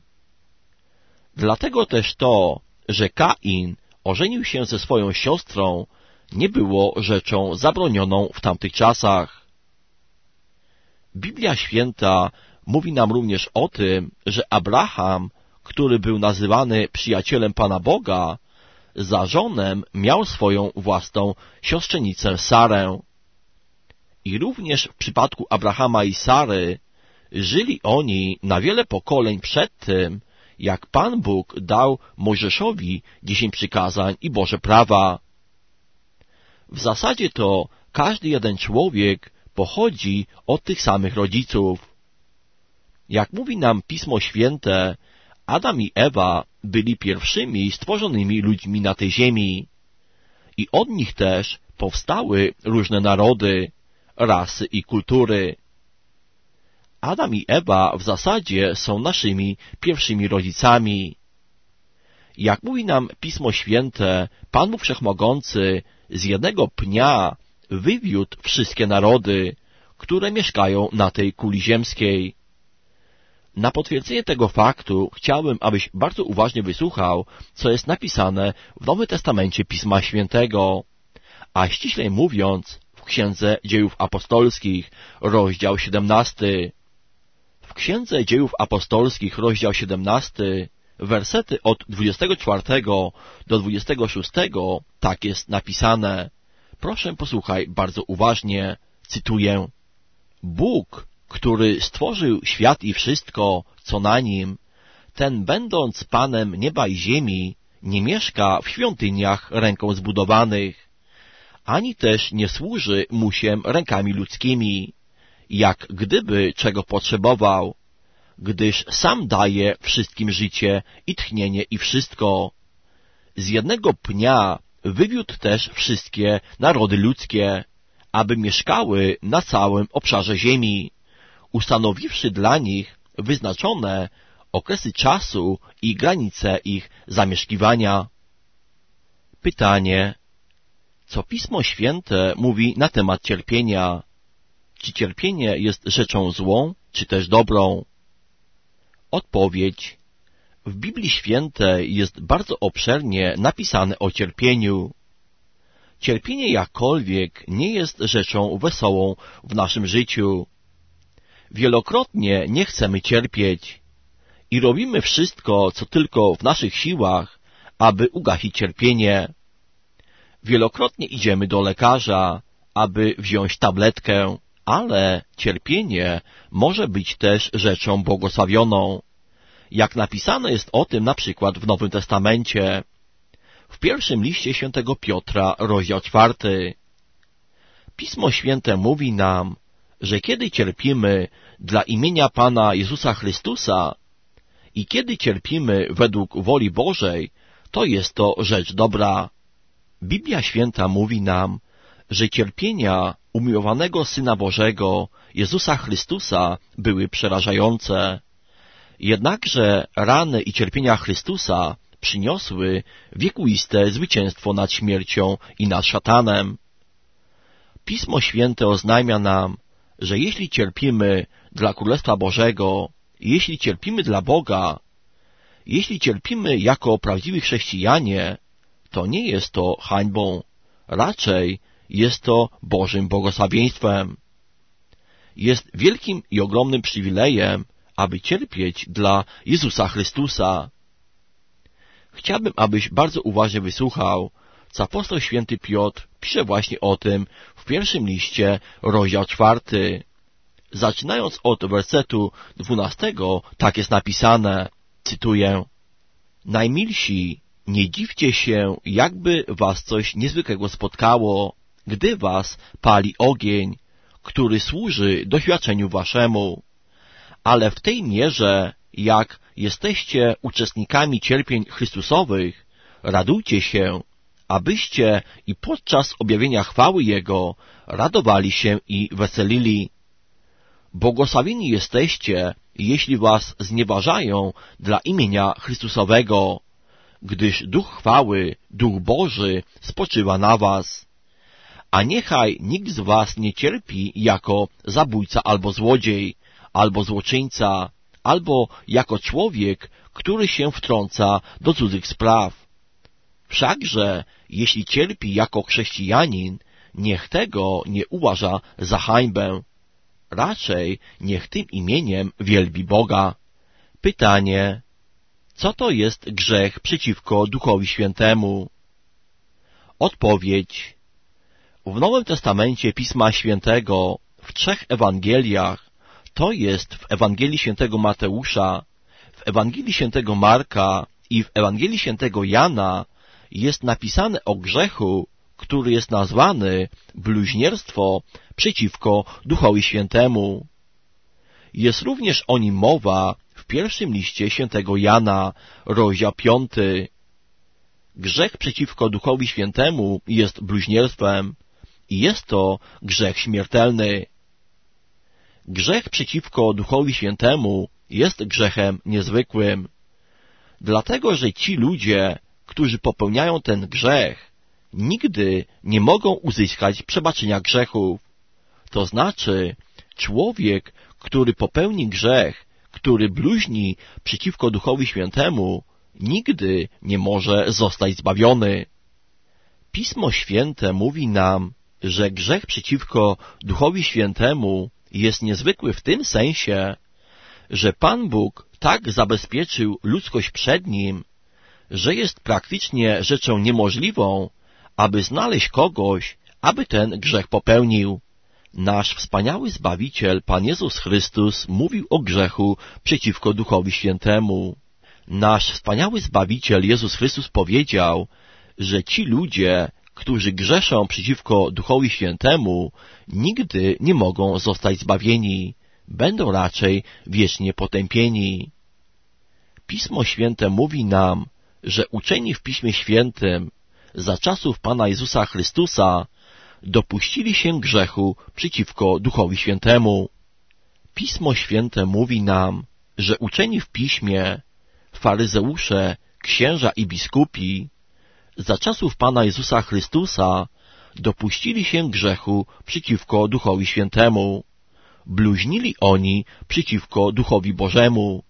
Dlatego też to, że Kain ożenił się ze swoją siostrą, nie było rzeczą zabronioną w tamtych czasach. Biblia Święta mówi nam również o tym, że Abraham, który był nazywany przyjacielem Pana Boga, za żonę miał swoją własną siostrzenicę Sarę. I również w przypadku Abrahama i Sary żyli oni na wiele pokoleń przed tym, jak Pan Bóg dał Mojżeszowi 10 przykazań i Boże prawa. W zasadzie to każdy jeden człowiek pochodzi od tych samych rodziców. Jak mówi nam Pismo Święte, Adam i Ewa byli pierwszymi stworzonymi ludźmi na tej ziemi i od nich też powstały różne narody, rasy i kultury. Adam i Ewa w zasadzie są naszymi pierwszymi rodzicami. Jak mówi nam Pismo Święte, Pan Bóg Wszechmogący z jednego pnia wywiódł wszystkie narody, które mieszkają na tej kuli ziemskiej. Na potwierdzenie tego faktu chciałbym, abyś bardzo uważnie wysłuchał, co jest napisane w Nowym Testamencie Pisma Świętego, a ściślej mówiąc w Księdze Dziejów Apostolskich, rozdział 17. W Księdze Dziejów Apostolskich, rozdział 17, wersety od 24 do 26, tak jest napisane. Proszę posłuchaj bardzo uważnie, cytuję. Bóg, który stworzył świat i wszystko, co na nim, ten będąc Panem nieba i ziemi, nie mieszka w świątyniach ręką zbudowanych, ani też nie służy mu się rękami ludzkimi, jak gdyby czego potrzebował, gdyż sam daje wszystkim życie i tchnienie i wszystko. Z jednego pnia wywiódł też wszystkie narody ludzkie, aby mieszkały na całym obszarze ziemi, ustanowiwszy dla nich wyznaczone okresy czasu i granice ich zamieszkiwania. Pytanie: co Pismo Święte mówi na temat cierpienia? Czy cierpienie jest rzeczą złą, czy też dobrą? Odpowiedź: w Biblii Świętej jest bardzo obszernie napisane o cierpieniu. Cierpienie jakkolwiek nie jest rzeczą wesołą w naszym życiu. Wielokrotnie nie chcemy cierpieć i robimy wszystko, co tylko w naszych siłach, aby ugasić cierpienie. Wielokrotnie idziemy do lekarza, aby wziąć tabletkę, ale cierpienie może być też rzeczą błogosławioną. Jak napisane jest o tym na przykład w Nowym Testamencie. W pierwszym liście świętego Piotra, rozdział 4. Pismo Święte mówi nam, że kiedy cierpimy dla imienia Pana Jezusa Chrystusa i kiedy cierpimy według woli Bożej, to jest to rzecz dobra. Biblia Święta mówi nam, że cierpienia umiłowanego Syna Bożego, Jezusa Chrystusa, były przerażające. Jednakże rany i cierpienia Chrystusa przyniosły wiekuiste zwycięstwo nad śmiercią i nad szatanem. Pismo Święte oznajmia nam, że jeśli cierpimy dla Królestwa Bożego, jeśli cierpimy dla Boga, jeśli cierpimy jako prawdziwi chrześcijanie, to nie jest to hańbą, raczej jest to Bożym błogosławieństwem. Jest wielkim i ogromnym przywilejem, aby cierpieć dla Jezusa Chrystusa. Chciałbym, abyś bardzo uważnie wysłuchał, co apostoł święty Piotr pisze właśnie o tym w pierwszym liście, rozdział 4. Zaczynając od wersetu 12, tak jest napisane, cytuję: najmilsi, nie dziwcie się, jakby was coś niezwykłego spotkało, gdy was pali ogień, który służy doświadczeniu waszemu. Ale w tej mierze, jak jesteście uczestnikami cierpień Chrystusowych, radujcie się, abyście i podczas objawienia chwały Jego radowali się i weselili. Błogosławieni jesteście, jeśli was znieważają dla imienia Chrystusowego, gdyż Duch chwały, Duch Boży spoczywa na was. A niechaj nikt z was nie cierpi jako zabójca albo złodziej, albo złoczyńca, albo jako człowiek, który się wtrąca do cudzych spraw. Wszakże, jeśli cierpi jako chrześcijanin, niech tego nie uważa za hańbę. Raczej niech tym imieniem wielbi Boga. Pytanie: Co to jest grzech przeciwko Duchowi Świętemu? Odpowiedź. W Nowym Testamencie Pisma Świętego, w 3 Ewangeliach, to jest w Ewangelii Świętego Mateusza, w Ewangelii Świętego Marka i w Ewangelii Świętego Jana, jest napisane o grzechu, który jest nazwany bluźnierstwo przeciwko Duchowi Świętemu. Jest również o nim mowa w pierwszym liście Świętego Jana, rozdział 5. Grzech przeciwko Duchowi Świętemu jest bluźnierstwem i jest to grzech śmiertelny. Grzech przeciwko Duchowi Świętemu jest grzechem niezwykłym, dlatego że ci ludzie, którzy popełniają ten grzech, nigdy nie mogą uzyskać przebaczenia grzechów. To znaczy, człowiek, który popełni grzech, który bluźni przeciwko Duchowi Świętemu, nigdy nie może zostać zbawiony. Pismo Święte mówi nam, że grzech przeciwko Duchowi Świętemu jest niezwykły w tym sensie, że Pan Bóg tak zabezpieczył ludzkość przed Nim, że jest praktycznie rzeczą niemożliwą, aby znaleźć kogoś, aby ten grzech popełnił. Nasz wspaniały Zbawiciel, Pan Jezus Chrystus, mówił o grzechu przeciwko Duchowi Świętemu. Nasz wspaniały Zbawiciel, Jezus Chrystus, powiedział, że ci ludzie, którzy grzeszą przeciwko Duchowi Świętemu, nigdy nie mogą zostać zbawieni, będą raczej wiecznie potępieni. Pismo Święte mówi nam, że uczeni w Piśmie Świętym za czasów Pana Jezusa Chrystusa dopuścili się grzechu przeciwko Duchowi Świętemu. Pismo Święte mówi nam, że uczeni w Piśmie, faryzeusze, księża i biskupi za czasów Pana Jezusa Chrystusa dopuścili się grzechu przeciwko Duchowi Świętemu. Bluźnili oni przeciwko Duchowi Bożemu.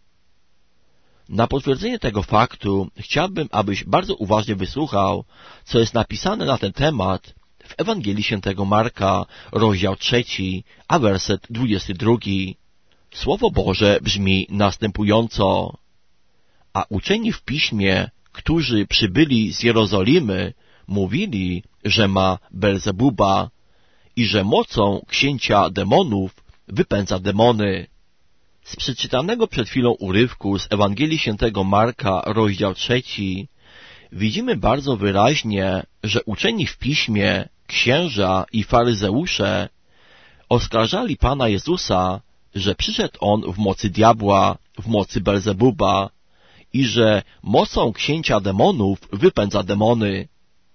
Na potwierdzenie tego faktu chciałbym, abyś bardzo uważnie wysłuchał, co jest napisane na ten temat w Ewangelii Świętego Marka, rozdział 3, a werset 22. Słowo Boże brzmi następująco. A uczeni w Piśmie, którzy przybyli z Jerozolimy, mówili, że ma Belzebuba i że mocą księcia demonów wypędza demony. Z przeczytanego przed chwilą urywku z Ewangelii Świętego Marka, rozdział 3, widzimy bardzo wyraźnie, że uczeni w Piśmie, księża i faryzeusze oskarżali Pana Jezusa, że przyszedł On w mocy diabła, w mocy Belzebuba i że mocą księcia demonów wypędza demony.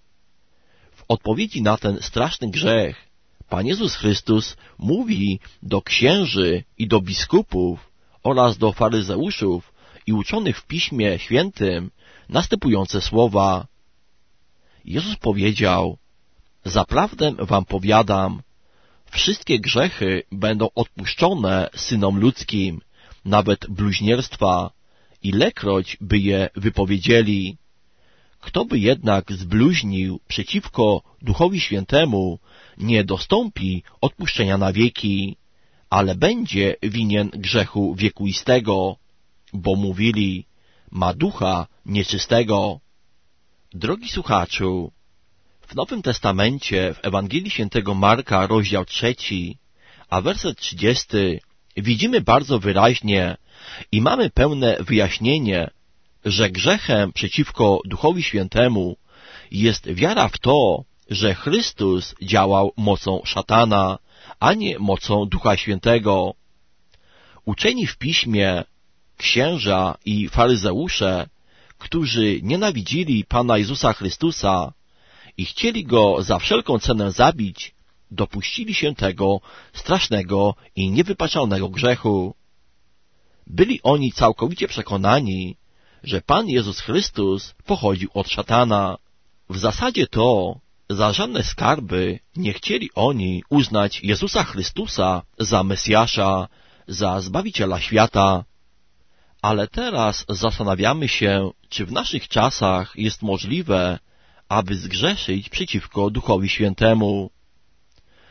W odpowiedzi na ten straszny grzech Pan Jezus Chrystus mówi do księży i do biskupów oraz do faryzeuszów i uczonych w Piśmie Świętym następujące słowa. Jezus powiedział, zaprawdę wam powiadam, wszystkie grzechy będą odpuszczone synom ludzkim, nawet bluźnierstwa, ilekroć by je wypowiedzieli. Kto by jednak zbluźnił przeciwko Duchowi Świętemu, nie dostąpi odpuszczenia na wieki, ale będzie winien grzechu wiekuistego, bo mówili, ma ducha nieczystego. Drogi słuchaczu, w Nowym Testamencie, w Ewangelii Świętego Marka, rozdział 3, a werset 30, widzimy bardzo wyraźnie i mamy pełne wyjaśnienie, że grzechem przeciwko Duchowi Świętemu jest wiara w to, że Chrystus działał mocą szatana, a nie mocą Ducha Świętego. Uczeni w Piśmie, księża i faryzeusze, którzy nienawidzili Pana Jezusa Chrystusa i chcieli Go za wszelką cenę zabić, dopuścili się tego strasznego i niewybaczalnego grzechu. Byli oni całkowicie przekonani, że Pan Jezus Chrystus pochodził od szatana. W zasadzie to za żadne skarby nie chcieli oni uznać Jezusa Chrystusa za Mesjasza, za Zbawiciela świata. Ale teraz zastanawiamy się, czy w naszych czasach jest możliwe, aby zgrzeszyć przeciwko Duchowi Świętemu.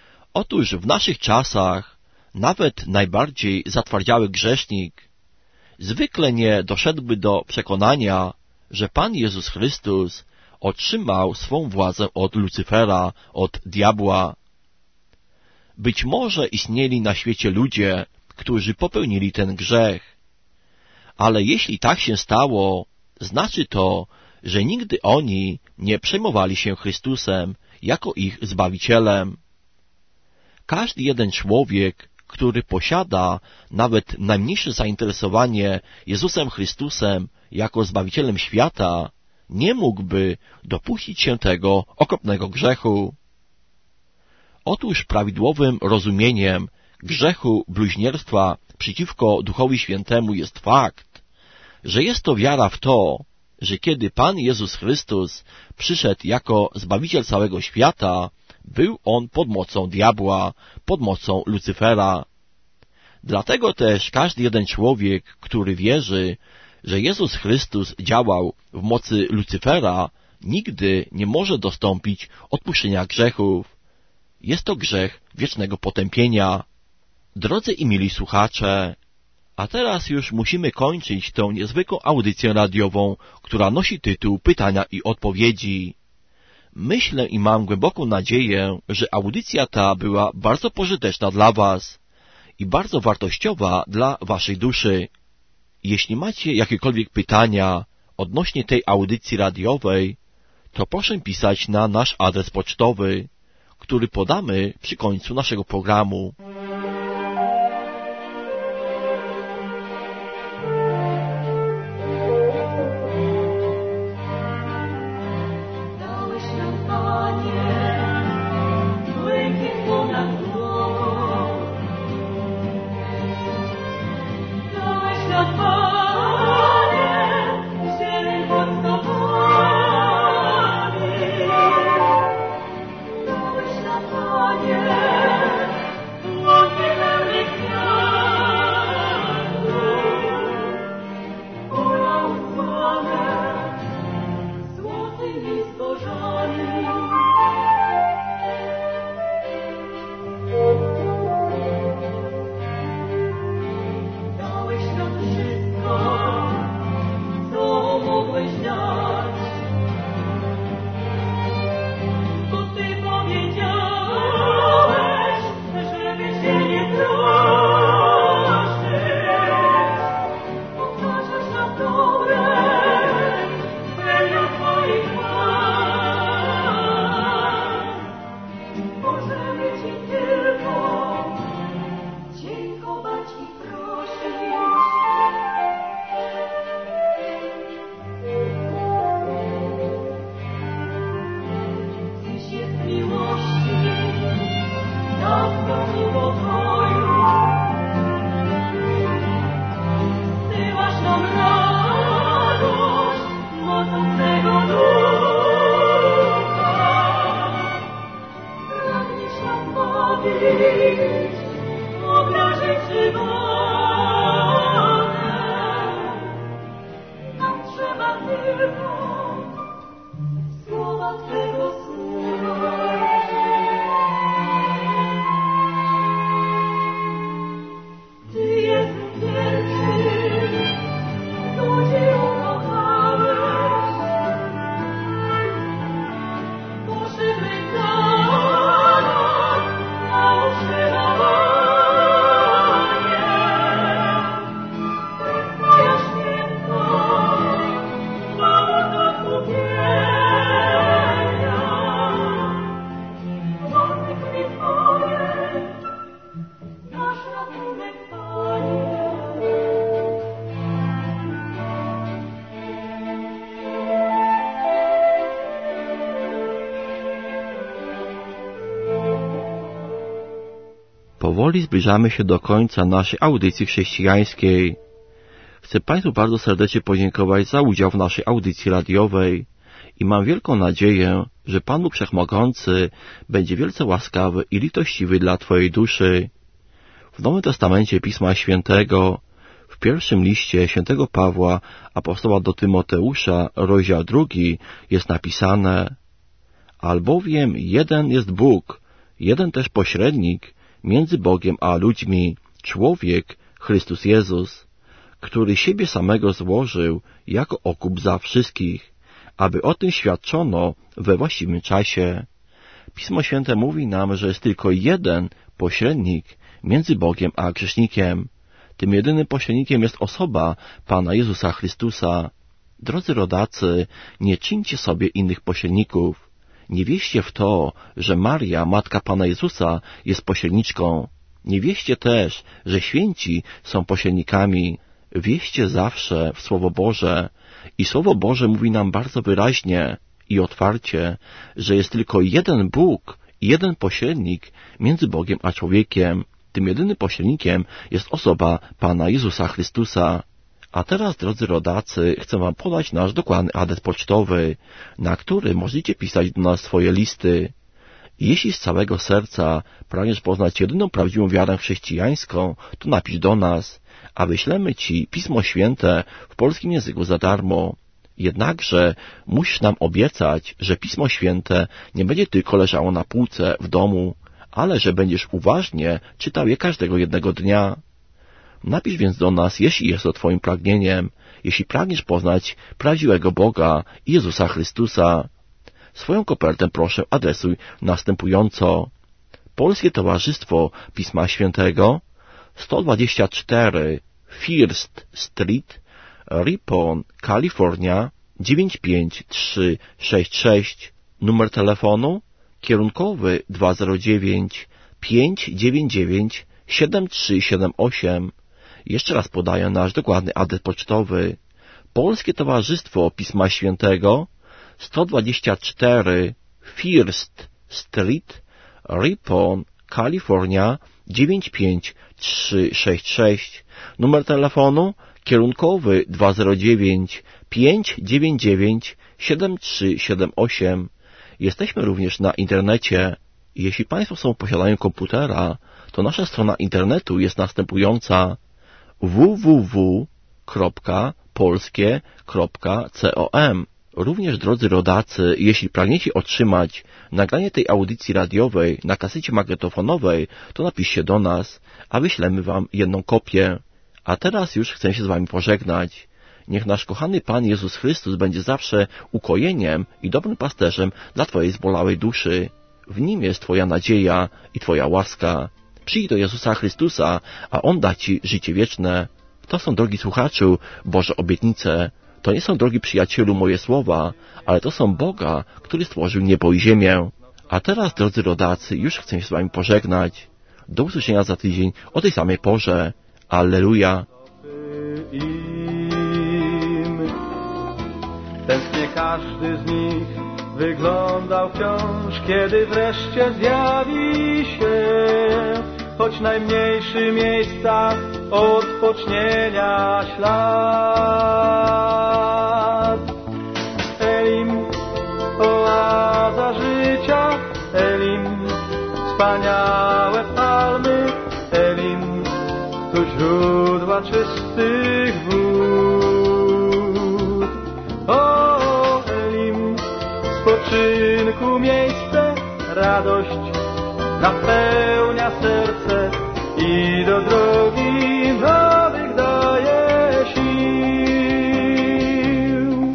Otóż w naszych czasach nawet najbardziej zatwardziały grzesznik zwykle nie doszedłby do przekonania, że Pan Jezus Chrystus otrzymał swą władzę od Lucyfera, od diabła. Być może istnieli na świecie ludzie, którzy popełnili ten grzech. Ale jeśli tak się stało, znaczy to, że nigdy oni nie przejmowali się Chrystusem jako ich Zbawicielem. Każdy jeden człowiek, który posiada nawet najmniejsze zainteresowanie Jezusem Chrystusem jako Zbawicielem świata, nie mógłby dopuścić się tego okropnego grzechu. Otóż prawidłowym rozumieniem grzechu bluźnierstwa przeciwko Duchowi Świętemu jest fakt, że jest to wiara w to, że kiedy Pan Jezus Chrystus przyszedł jako Zbawiciel całego świata, był On pod mocą diabła, pod mocą Lucyfera. Dlatego też każdy jeden człowiek, który wierzy, że Jezus Chrystus działał w mocy Lucyfera, nigdy nie może dostąpić odpuszczenia grzechów. Jest to grzech wiecznego potępienia. Drodzy i mili słuchacze, a teraz już musimy kończyć tę niezwykłą audycję radiową, która nosi tytuł Pytania i Odpowiedzi. Myślę i mam głęboką nadzieję, że audycja ta była bardzo pożyteczna dla Was i bardzo wartościowa dla Waszej duszy. Jeśli macie jakiekolwiek pytania odnośnie tej audycji radiowej, to proszę pisać na nasz adres pocztowy, który podamy przy końcu naszego programu. Powoli zbliżamy się do końca naszej audycji chrześcijańskiej. Chcę Państwu bardzo serdecznie podziękować za udział w naszej audycji radiowej i mam wielką nadzieję, że Pan Bóg Wszechmogący będzie wielce łaskawy i litościwy dla Twojej duszy. W Nowym Testamencie Pisma Świętego, w pierwszym liście świętego Pawła, apostoła do Tymoteusza, rozdział 2, jest napisane: albowiem jeden jest Bóg, jeden też pośrednik między Bogiem a ludźmi, człowiek, Chrystus Jezus, który siebie samego złożył jako okup za wszystkich, aby o tym świadczono we właściwym czasie. Pismo Święte mówi nam, że jest tylko jeden pośrednik między Bogiem a grzesznikiem. Tym jedynym pośrednikiem jest osoba Pana Jezusa Chrystusa. Drodzy rodacy, nie czyńcie sobie innych pośredników. Nie wierzcie w to, że Maria, matka Pana Jezusa, jest pośredniczką. Nie wierzcie też, że święci są pośrednikami. Wierzcie zawsze w Słowo Boże. I Słowo Boże mówi nam bardzo wyraźnie i otwarcie, że jest tylko jeden Bóg i jeden pośrednik między Bogiem a człowiekiem. Tym jedynym pośrednikiem jest osoba Pana Jezusa Chrystusa. A teraz, drodzy rodacy, chcę Wam podać nasz dokładny adres pocztowy, na który możecie pisać do nas swoje listy. Jeśli z całego serca pragniesz poznać jedyną prawdziwą wiarę chrześcijańską, to napisz do nas, a wyślemy Ci Pismo Święte w polskim języku za darmo. Jednakże musisz nam obiecać, że Pismo Święte nie będzie tylko leżało na półce w domu, ale że będziesz uważnie czytał je każdego jednego dnia. Napisz więc do nas, jeśli jest to Twoim pragnieniem, jeśli pragniesz poznać prawdziwego Boga i Jezusa Chrystusa. Swoją kopertę proszę adresuj następująco. Polskie Towarzystwo Pisma Świętego, 124 First Street, Ripon, Kalifornia, 95366. Numer telefonu kierunkowy 209 599 7378. Jeszcze raz podaję nasz dokładny adres pocztowy. Polskie Towarzystwo Pisma Świętego, 124 First Street, Ripon, Kalifornia, 95366. Numer telefonu kierunkowy 209 599 7378. Jesteśmy również na internecie. Jeśli Państwo posiadają komputera, to nasza strona internetu jest następująca: www.polskie.com. Również, drodzy rodacy, jeśli pragniecie otrzymać nagranie tej audycji radiowej na kasecie magnetofonowej, to napiszcie do nas, a wyślemy Wam jedną kopię. A teraz już chcę się z Wami pożegnać. Niech nasz kochany Pan Jezus Chrystus będzie zawsze ukojeniem i dobrym pasterzem dla Twojej zbolałej duszy. W Nim jest Twoja nadzieja i Twoja łaska. Przyjdź do Jezusa Chrystusa, a On da Ci życie wieczne. To są, drogi słuchaczu, Boże obietnice. To nie są, drogi przyjacielu, moje słowa, ale to są Boga, który stworzył niebo i ziemię. A teraz, drodzy rodacy, już chcę się z Wami pożegnać. Do usłyszenia za tydzień o tej samej porze. Alleluja. Tęsknie każdy z nich wyglądał wciąż, kiedy wreszcie zjawi się choć najmniejszy miejsca odpocznienia ślad. Elim, oaza życia, Elim, wspaniałe palmy, Elim, tu źródła czystych wód. O, Elim, spoczynku miejsce, radość napełnia serce i do drogi nowych daje sił.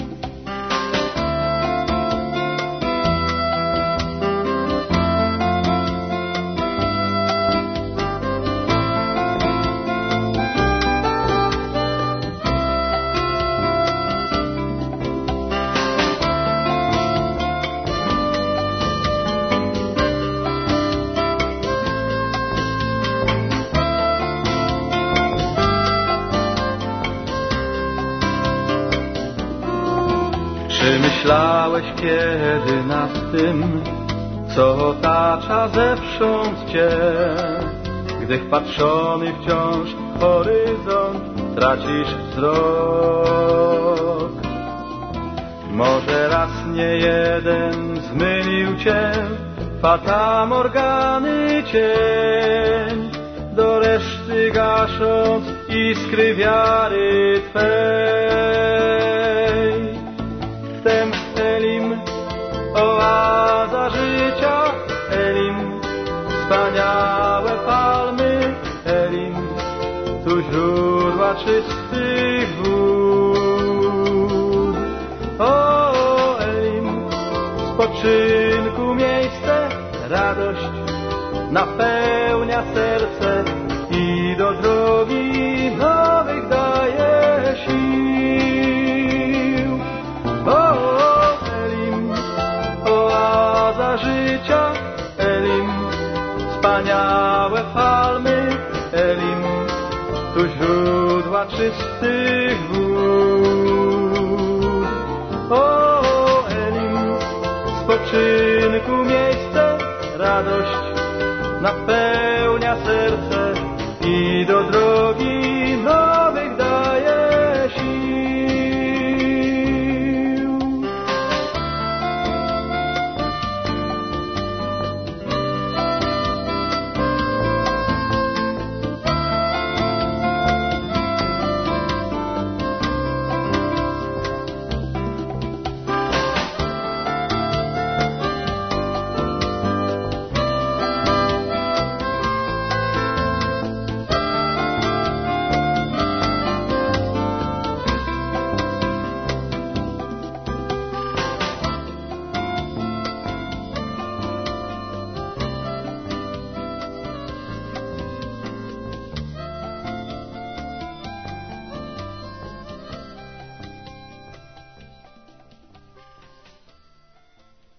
Czy myślałeś kiedy nad tym, co otacza zewsząd Cię, gdy wpatrzony wciąż w horyzont tracisz wzrok? Może raz nie jeden zmylił Cię Fata Morgany cień, do reszty gasząc iskry wiary Twej. Wtem Elim, oaza życia, Elim, wspaniałe palmy, Elim, tu źródła źródła czystych wód. O Elim, spoczynku miejsce, radość napełnia serce i do drogi nowych daje sił. O Elim, oaza życia, Elim, wspaniałe palmy, Elim, tu źródła czystych wód. O Elim, spoczynku miejsce, radość napełnia serce i do drogi